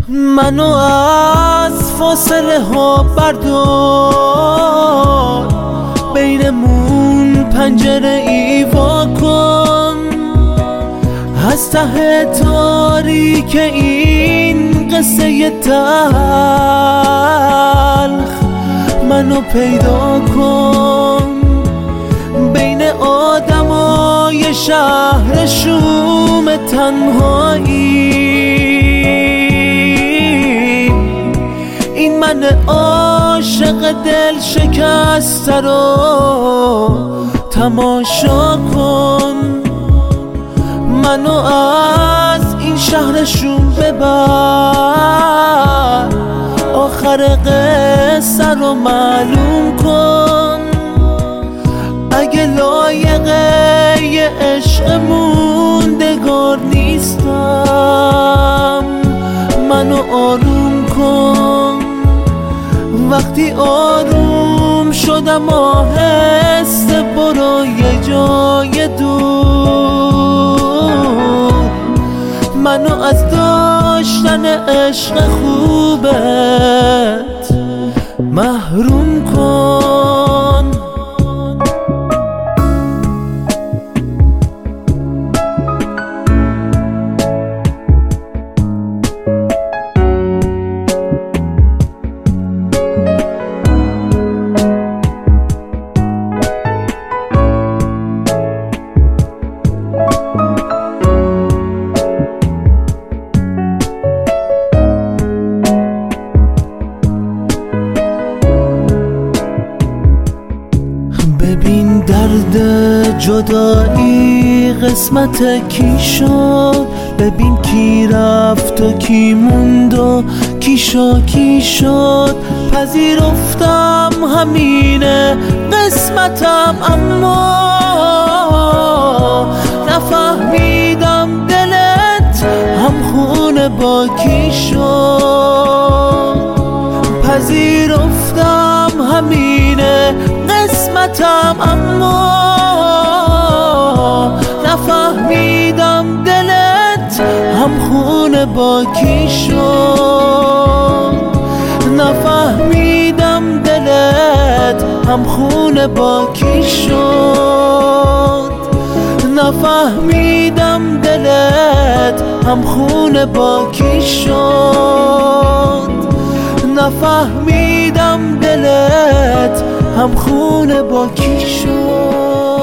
منو از فاصله ها بردار، بینمون پنجره ای وا کن. از ته تاریک این قصه تلخ منو پیدا کن. بین آدمای شهر شوم تنهایی، این من عاشق دل شکسته رو تماشا کن. منو از این شهر شوم ببر، آخر قصه رو معلوم کن. اگه لایقه یه عشق موندگار نیستم، منو آروم کن. وقتی آروم شدم آهسته برو یه جای دور، منو از داشتن عشق خوبت محروم کن. ببین درد جدایی قسمت کی شد، ببین کی رفت و کی موند و کی شد. پذیرفتم همینه قسمتم، اما نفهمیدم دلت همخونه با کی شد. پذیرفتم همینه قسمتم، اما نفهمیدم دلت همخونه با کی شد. نفهمیدم دلت همخونه با کی شد. نفهمیدم دلت همخونه با کی شد. نفهمیدم دلت همخونه با کی شد.